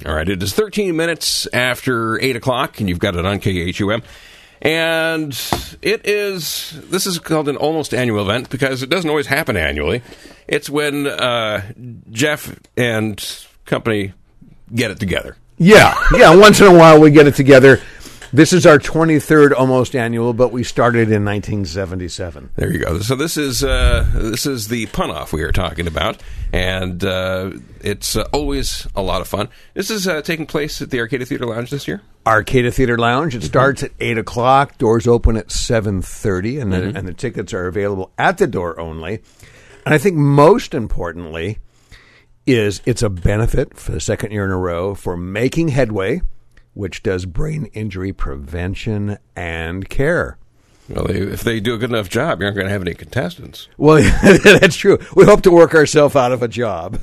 All right, it is 13 minutes after 8 o'clock, and you've got it on KHUM. And this is called an almost annual event because it doesn't always happen annually. It's when Jeff and company get it together. Yeah, once in a while we get it together. This is our 23rd almost annual, but we started in 1977. There you go. So this is the pun-off we are talking about, and it's always a lot of fun. This is taking place at the Arcada Theater Lounge this year? Arcada Theater Lounge. It starts at 8 o'clock. Doors open at 7:30, and the tickets are available at the door only. And I think most importantly is it's a benefit for the second year in a row for Making Headway, which does brain injury prevention and care. Well, if they do a good enough job, you aren't going to have any contestants. Well, that's true. We hope to work ourselves out of a job.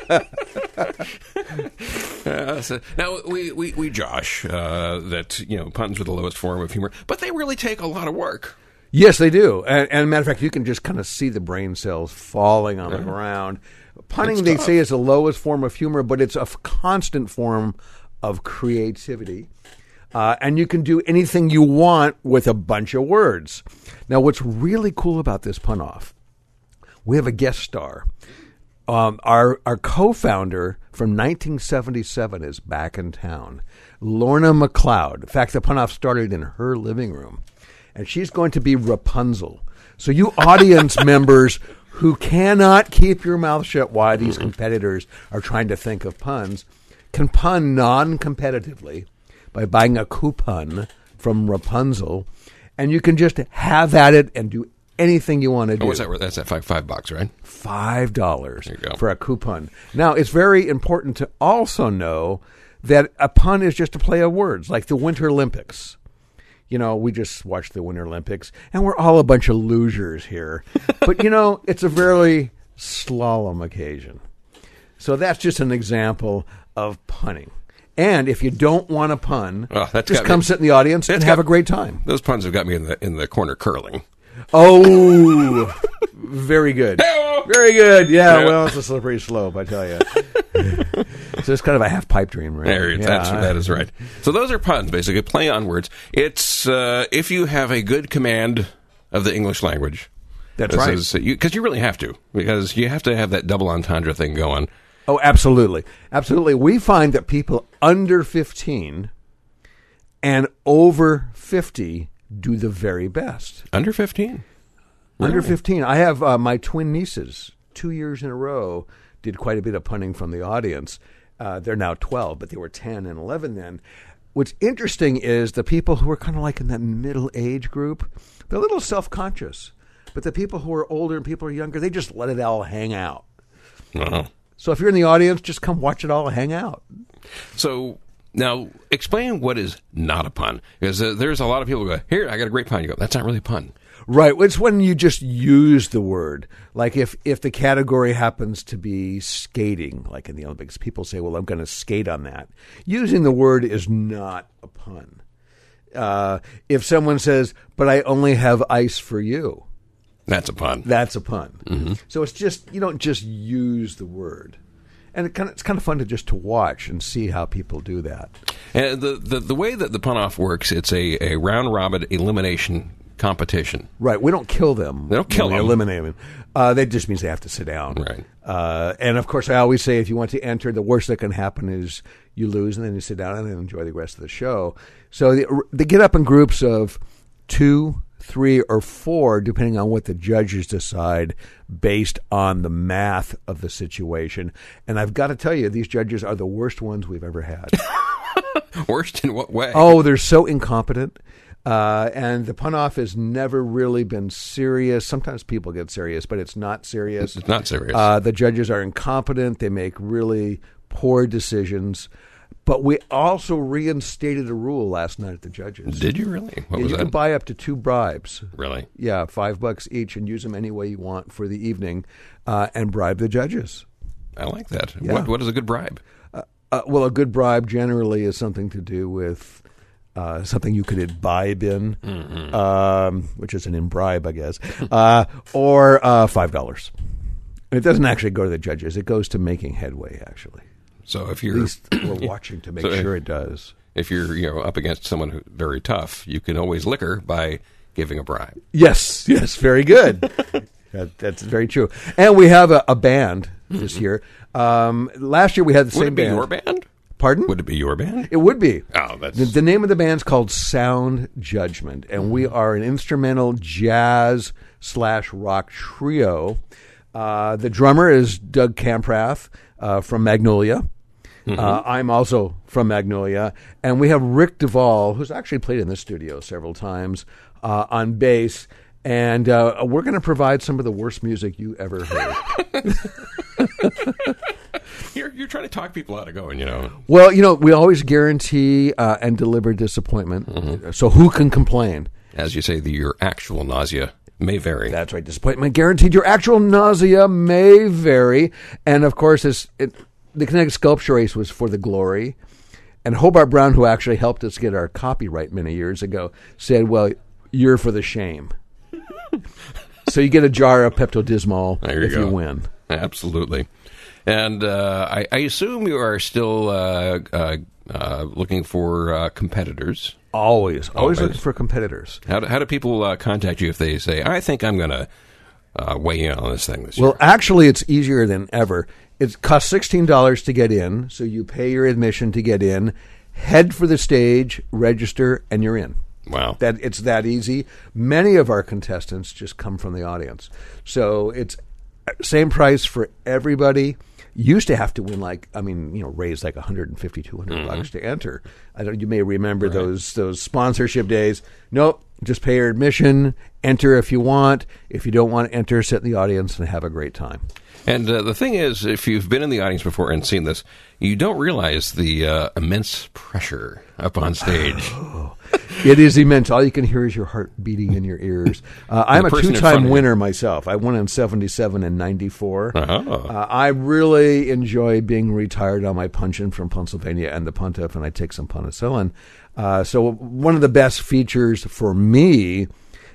Now, we josh that puns are the lowest form of humor, but they really take a lot of work. Yes, they do. And matter of fact, you can just kind of see the brain cells falling on the ground. Punning, they say, is the lowest form of humor, but it's a constant form of creativity. And you can do anything you want with a bunch of words. Now, what's really cool about this pun-off, we have a guest star. Our co-founder from 1977 is back in town, Lorna McLeod. In fact, the pun-off started in her living room. And she's going to be Rapunzel. So you audience members who cannot keep your mouth shut while these competitors are trying to think of puns can pun non-competitively by buying a coupon from Rapunzel, and you can just have at it and do anything you want to do. What's that worth? That's at $5, right? $5 for a coupon. Now, it's very important to also know that a pun is just a play of words, like the Winter Olympics. We just watched the Winter Olympics, and we're all a bunch of losers here. But, it's a very slalom occasion. So that's just an example of punning. And if you don't want to pun, just come sit in the audience and have a great time. Those puns have got me in the corner curling. Oh, very good. Very good. Yeah, well, it's a slippery slope, I tell you. So it's kind of a half-pipe dream, right? That is right. So those are puns, basically, play on words. It's if you have a good command of the English language. That's right. Because you really have to, because you have to have that double entendre thing going. Oh, absolutely. Absolutely. We find that people under 15 and over 50 do the very best. Under 15? Under 15. I have my twin nieces, 2 years in a row, did quite a bit of punning from the audience. They're now 12, but they were 10 and 11 then. What's interesting is the people who are kind of like in that middle age group, they're a little self-conscious. But the people who are older and people who are younger, they just let it all hang out. Uh-huh. So if you're in the audience, just come watch it all hang out. So now explain what is not a pun. Because there's a lot of people who go, here, I got a great pun. You go, that's not really a pun. Right. It's when you just use the word. Like if the category happens to be skating, like in the Olympics, people say, well, I'm going to skate on that. Using the word is not a pun. If someone says, but I only have ice for you. That's a pun. That's a pun. Mm-hmm. So it's just, you don't just use the word. And it's kind of fun to watch and see how people do that. And the way that the pun-off works, it's a round-robin elimination competition. Right. We don't kill them. They don't kill them. We eliminate them. That just means they have to sit down. Right. And, of course, I always say if you want to enter, the worst that can happen is you lose and then you sit down and then enjoy the rest of the show. So they get up in groups of 2, 3, or 4, depending on what the judges decide based on the math of the situation. And I've got to tell you, these judges are the worst ones we've ever had. Worst in what way? Oh, they're so incompetent. And the pun-off has never really been serious. Sometimes people get serious, but it's not serious. It's not serious. The judges are incompetent. They make really poor decisions. But we also reinstated a rule last night at the judges. Did you really? What was you that? can buy up to 2 bribes. Really? Yeah, $5 each, and use them any way you want for the evening, and bribe the judges. I like that. Yeah. What is a good bribe? Well, a good bribe generally is something to do with something you could imbibe in, which is an imbribe, I guess, or $5. It doesn't actually go to the judges. It goes to Making Headway, actually. So if At you're least we're watching to make sure it does. if you're up against someone who's very tough, you can always lick her by giving a bribe. Yes, very good. That's very true. And we have a band this year. Last year we had the Would same it be band. your band? Pardon? Would it be your band? It would be. Oh, that's The name of the band's called Sound Judgment, and we are an instrumental jazz/rock trio. The drummer is Doug Kamprath from Magnolia. I'm also from Magnolia, and we have Rick Duvall, who's actually played in this studio several times, on bass. And we're going to provide some of the worst music you ever heard. You're trying to talk people out of going, Well, we always guarantee and deliver disappointment. So who can complain? As you say, your actual nausea may vary. That's right. Disappointment guaranteed. Your actual nausea may vary. And, of course, the Connecticut Sculpture Race was for the glory. And Hobart Brown, who actually helped us get our copyright many years ago, said, well, you're for the shame. So you get a jar of Pepto-Bismol if you win. Absolutely. And I assume you are still looking for competitors. Always looking for competitors. How do people contact you if they say, I think I'm going to weigh in on this thing this year? Well, actually, it's easier than ever. It costs $16 to get in, so you pay your admission to get in, head for the stage, register, and you're in. Wow. It's that easy. Many of our contestants just come from the audience. So it's same price for everybody. Used to have to win raise like $150, $200 bucks to enter. You may remember those sponsorship days. Nope, just pay your admission, enter if you want. If you don't want to enter, sit in the audience and have a great time. And the thing is, if you've been in the audience before and seen this, you don't realize the immense pressure up on stage. It is immense. All you can hear is your heart beating in your ears. I'm a two-time winner myself. I won in 77 and 94. I really enjoy being retired on my puncheon from Pennsylvania and the Pontiff, and I take some penicillin. So one of the best features for me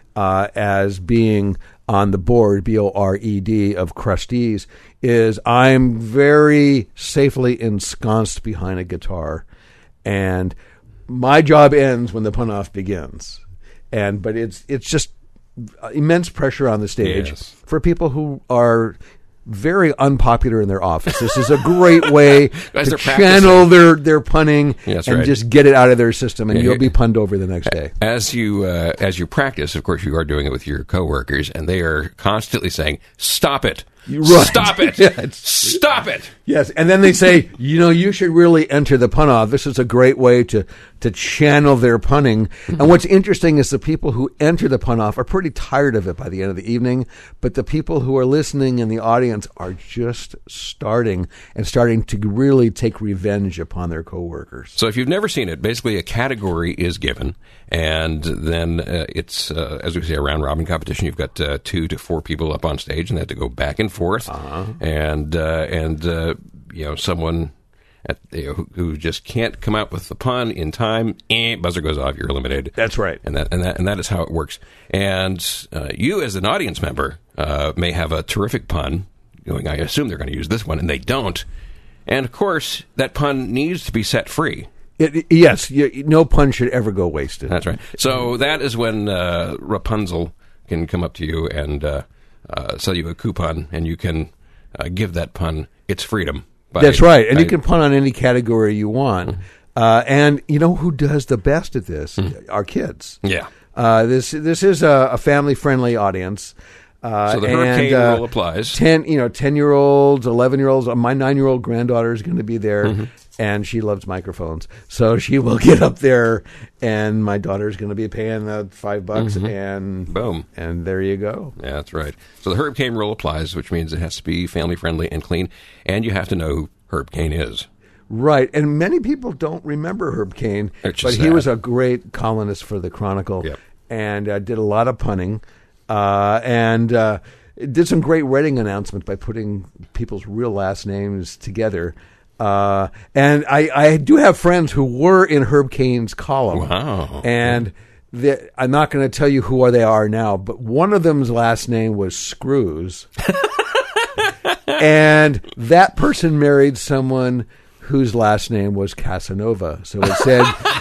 as being on the board, BORED, of Krusteaz, is I'm very safely ensconced behind a guitar, and my job ends when the pun-off begins. But it's just immense pressure on the stage for people who are very unpopular in their office. This is a great way to channel their punning and just get it out of their system, and you'll be punned over the next day. As you practice, of course, you are doing it with your coworkers, and they are constantly saying, "Stop it! Stop it! Stop it!" Yes, and then they say, you should really enter the pun-off. This is a great way to channel their punning. And what's interesting is the people who enter the pun-off are pretty tired of it by the end of the evening, but the people who are listening in the audience are just starting to really take revenge upon their coworkers. So if you've never seen it, basically a category is given, and then it's, as we say, a round-robin competition. You've got 2 to 4 people up on stage, and they have to go back and forth, and someone who just can't come out with the pun in time, buzzer goes off, you're eliminated. That's right, and that is how it works. And you, as an audience member, may have a terrific pun. I assume they're going to use this one, and they don't. And of course, that pun needs to be set free. Yes, no pun should ever go wasted. That's right. So that is when Rapunzel can come up to you and sell you a coupon, and you can give that pun its freedom. That's right, and you can pun on any category you want. And you know who does the best at this? Our kids. Yeah. This is a family-friendly audience. So the hurricane rule applies. 10-year-olds, 11-year-olds. My 9-year-old granddaughter is going to be there, and she loves microphones. So she will get up there, and my daughter's going to be paying the $5, and boom, and there you go. Yeah, that's right. So the Herb Caen rule applies, which means it has to be family-friendly and clean, and you have to know who Herb Caen is. Right, and many people don't remember Herb Caen, but he was a great columnist for the Chronicle, and did a lot of punning. And did some great wedding announcements by putting people's real last names together. And I do have friends who were in Herb Caen's column. Wow. And I'm not going to tell you who they are now, but one of them's last name was Screws. And that person married someone whose last name was Casanova. So it said,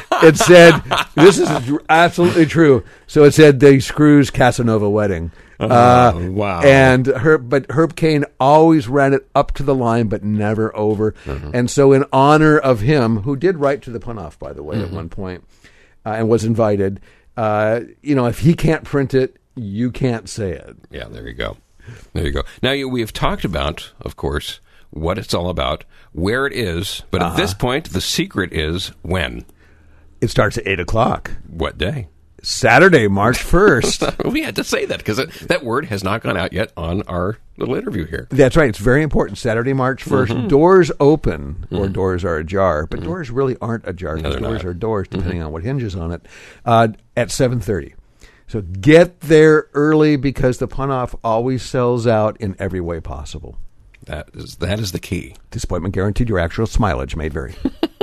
this is absolutely true. So it said the Screws Casanova wedding. Wow. And Herb Caen always ran it up to the line, but never over. And so in honor of him, who did write to the Pun-Off, by the way, at one point, and was invited, if he can't print it, you can't say it. Yeah, there you go. There you go. Now, we have talked about, of course, what it's all about, where it is, but at this point, the secret is when. It starts at 8 o'clock. What day? Saturday, March 1st. We had to say that because that word has not gone out yet on our little interview here. That's right. It's very important. Saturday, March 1st. Doors open, or doors are ajar, but doors really aren't ajar. No, they're doors not. are doors, depending on what hinges on it, at 7:30. So get there early because the Pun-Off always sells out in every way possible. That is the key. Disappointment guaranteed. Your actual mileage may vary.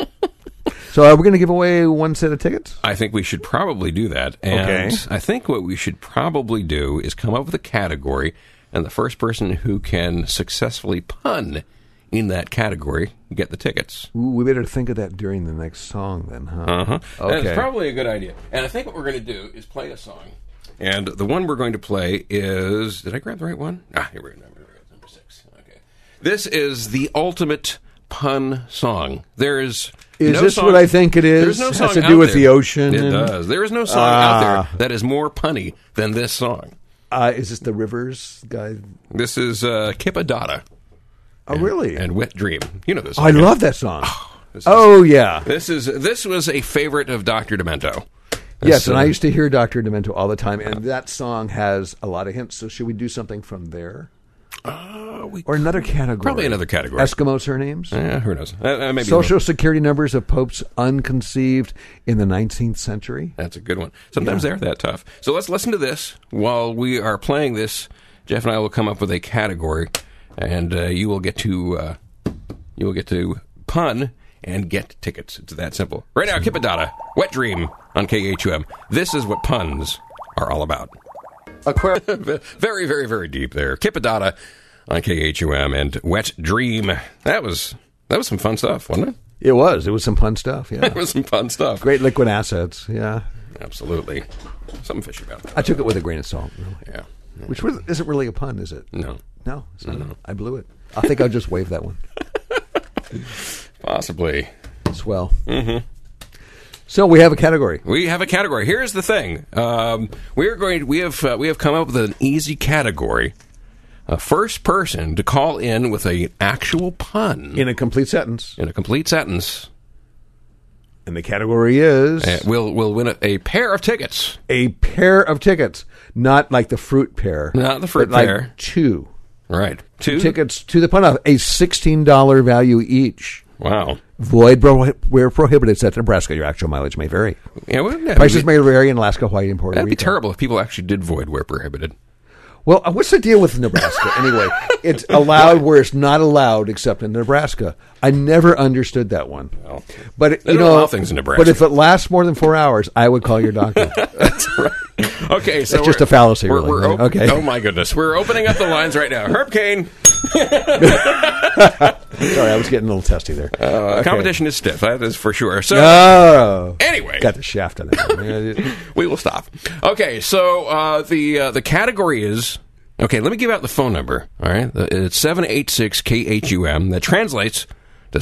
So are we going to give away one set of tickets? I think we should probably do that. And I think what we should probably do is come up with a category, and the first person who can successfully pun in that category get the tickets. Ooh, we better think of that during the next song then, huh? Uh-huh. Okay. That's probably a good idea. And I think what we're going to do is play a song. And the one we're going to play is... Did I grab the right one? Here we go. Number 6. Okay. This is the ultimate pun song. There is... Is no this song, what I think it is? There's no song Has to out do with there. the ocean? It does. There is no song out there that is more punny than this song. Is this the Rivers guy? This is Kippadada. Oh, really? And Wet Dream. You know this song. I love that song. Yeah. This was a favorite of Dr. Demento. Yes, and I used to hear Dr. Demento all the time, and that song has a lot of hints. So should we do something from there? Or another category? Probably another category. Eskimo surnames? Yeah, who knows? Maybe Social security numbers of popes unconceived in the 19th century? That's a good one. Sometimes they're that tough. So let's listen to this. While we are playing this, Jeff and I will come up with a category, and you will get to pun and get tickets. It's that simple. Right now, Kippadada, Wet Dream on KHUM. This is what puns are all about. Very, very, very deep there. Kippadada on KHUM and Wet Dream. That was some fun stuff, wasn't it? It was. It was some fun stuff, yeah. It was some fun stuff. Great liquid assets, yeah. Absolutely. Something fishy about that. I took it with a grain of salt, really. Yeah. Which isn't really a pun, is it? No. No, it's not. I blew it. I think I'll just wave that one. Possibly. Swell. Mm-hmm. So we have a category. We have a category. Here's the thing. We have come up with an easy category. A first person to call in with an actual pun In a complete sentence. in a complete sentence And the category is... will win a pair of tickets. a pair of tickets. Not like the fruit pair. Not the fruit but pair. like two. Right. Two Tickets to the Pun-Off. A $16 value each. Wow. Void where prohibited. Set Nebraska. Your actual mileage may vary. Yeah, Prices may vary in Alaska, Hawaii, and Puerto That'd be Rico. terrible if people actually did void where prohibited. Well, what's the deal with Nebraska anyway? It's allowed where it's not allowed except in Nebraska. I never understood that one. Well, But they don't allow things in Nebraska. But if it lasts more than 4 hours, I would call your doctor. That's right. Okay, so It's just a fallacy, we're really. Okay. Oh my goodness, we're opening up the lines right now. Herb Caen. Sorry, I was getting a little testy there. Okay. Competition is stiff, that is for sure. So Oh, anyway, got the shaft on it. we will stop. Okay, so the category is okay. Let me give out the phone number. All right, it's 786 KHUM. That translates to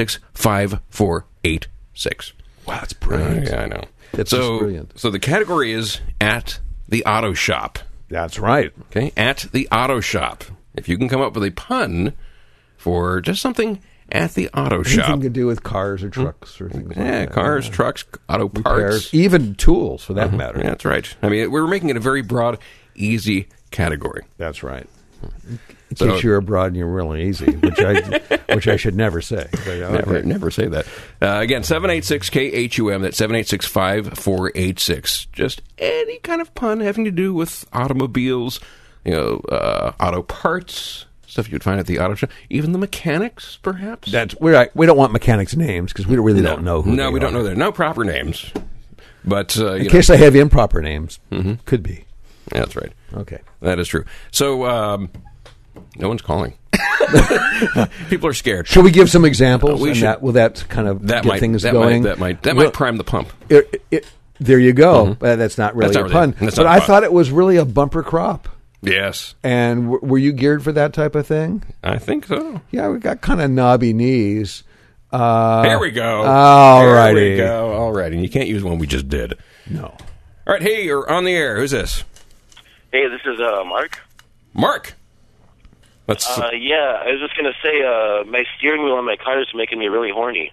786-5486. Wow, it's brilliant. Yeah, I know. That's just brilliant. So the category is at the auto shop. That's right. Okay, at the auto shop. If you can come up with a pun for just something at the auto shop. Anything to do with cars or trucks or things like that. Cars, trucks, auto parts. Repairs, even tools for that matter. Yeah, that's right. I mean, we're making it a very broad, easy category. That's right. In So- case you're abroad and you're really easy, which I should never say. But, okay. Never say that. Again, 786-KHUM, that's 786-5486. Just any kind of pun having to do with automobiles, auto parts, stuff you'd find at the auto shop. Even the mechanics, perhaps? We don't want mechanics' names because we really don't know who. No, they we don't are. know their no proper names. But In case they have improper names, could be. That's right. Okay. That is true. So, no one's calling. People are scared. Shall we give some examples? We and should. Will that kind of That get might things that going? Might prime the pump. There you go. That's not really That's a not pun. really- that's But not a I pun. thought it was really a bumper crop. Yes, And were you geared for that type of thing? I think so. Yeah, we got kind of knobby knees. There we go. All There righty. we go. All right, and you can't use one we just did. No. All right, hey, you're on the air. Who's this? Hey, this is Mark. Mark. Let's. Yeah, I was just going to say my steering wheel on my car is making me really horny.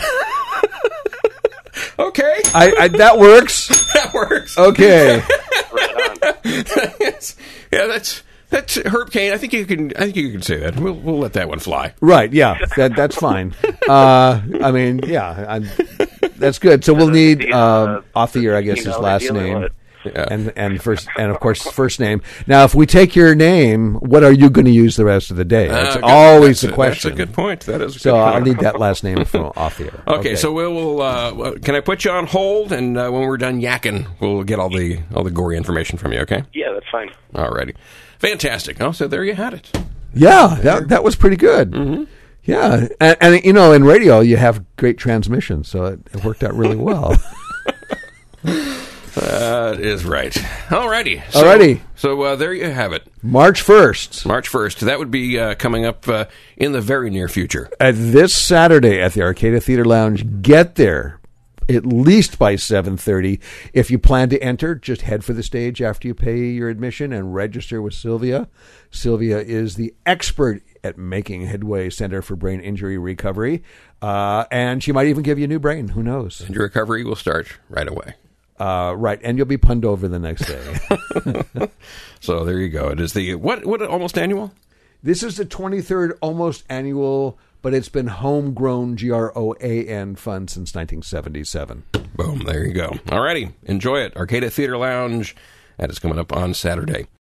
Okay, That works. that works. Okay. Right on. Yes. Yeah, that's Herb Cain. I think you can say that. We'll let that one fly. Right, yeah. That's fine. I mean, yeah. That's good. So we'll need Othir, I guess, his last name. Yeah. And first, and of course, first name. Now, if we take your name, what are you going to use the rest of the day? That's Good. always the That's question. That's a good point. That is. A So good I'll point. need that last name from Othir. Okay, so we'll. Can I put you on hold? And when we're done yakking, we'll get all the gory information from you. Okay. Yeah, that's fine. Alrighty. Fantastic. Oh, so there you had it. Yeah, that was pretty good. Mm-hmm. Yeah, and you know, in radio you have great transmission, so it worked out really well. That is right. Alrighty. So there you have it. March 1st. March 1st. That would be coming up in the very near future. This Saturday at the Arcata Theater Lounge. Get there at least by 7:30. If you plan to enter, just head for the stage after you pay your admission and register with Sylvia. Sylvia is the expert at making Headway Center for Brain Injury Recovery, and she might even give you a new brain. Who knows? And your recovery will start right away. Right, and you'll be punned over the next day. So there you go. It is the what almost annual? This is the 23rd almost annual, but it's been homegrown GROAN fund since 1977. Boom. There you go. Alrighty. Enjoy it. Arcata Theater Lounge. That is coming up on Saturday.